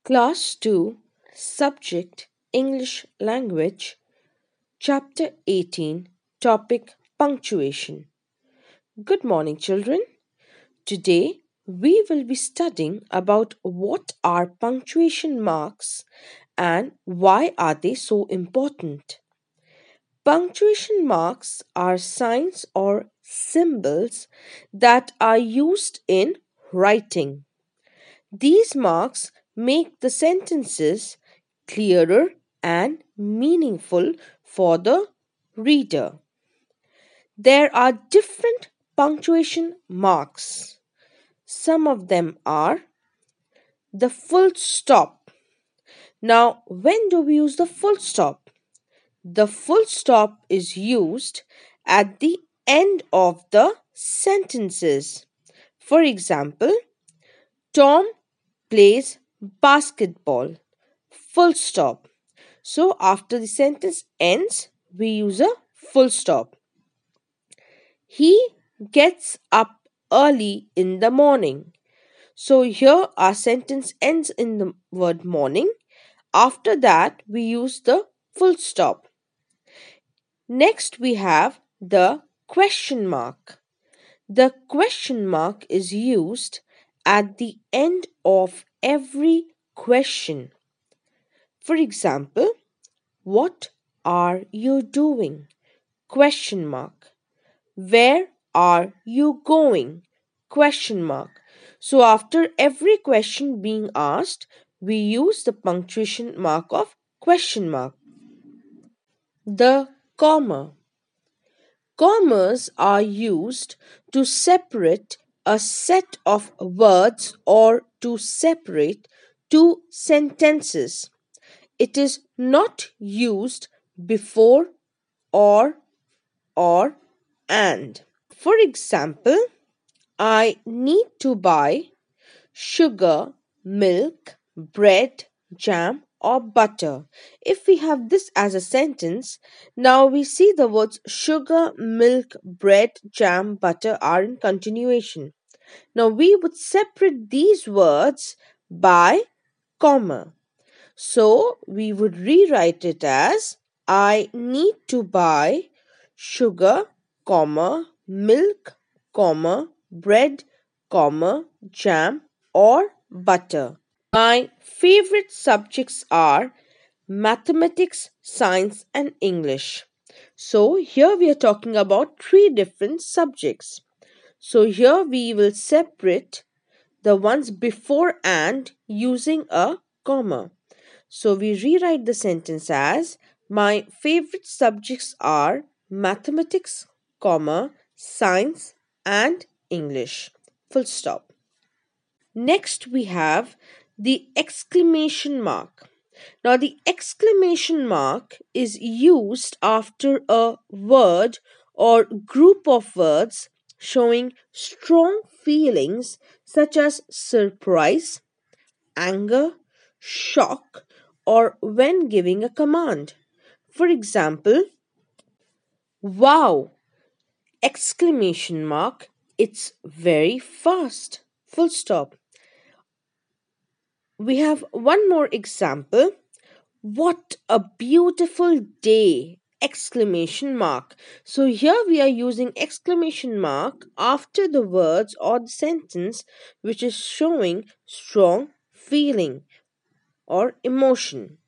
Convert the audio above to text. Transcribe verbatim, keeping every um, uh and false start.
Class two, Subject English Language, Chapter eighteen, Topic Punctuation. Good morning, children. Today we will be studying about what are punctuation marks and why are they so important. Punctuation marks are signs or symbols that are used in writing. These marks make the sentences clearer and meaningful for the reader. There are different punctuation marks. Some of them are the full stop. Now, when do we use the full stop? The full stop is used at the end of the sentences. For example, Tom plays basketball. Full stop. So after the sentence ends, we use a full stop. He gets up early in the morning. So here our sentence ends in the word morning. After that, we use the full stop. Next, we have the question mark. The question mark is used at the end of every question. For example, what are you doing? Question mark. Where are you going? Question mark. So after every question being asked, we use the punctuation mark of question mark. The comma. Commas are used to separate a set of words or to separate two sentences. It is not used before or or and. For example, I need to buy sugar, milk, bread, jam, or butter. If we have this as a sentence, now we see the words sugar, milk, bread, jam, butter are in continuation. Now we would separate these words by comma. So we would rewrite it as I need to buy sugar, comma, milk, comma, bread, comma, jam or butter. My favorite subjects are mathematics, science and English. So here we are talking about three different subjects. So here we will separate the ones before and using a comma. So we rewrite the sentence as my favorite subjects are mathematics, comma, science and English. Full stop. Next we have the exclamation mark. Now the exclamation mark is used after a word or group of words showing strong feelings such as surprise, anger, shock, or when giving a command. For example, wow! Exclamation mark, it's very fast. Full stop. We have one more example. What a beautiful day! Exclamation mark. So here we are using exclamation mark after the words or the sentence which is showing strong feeling or emotion.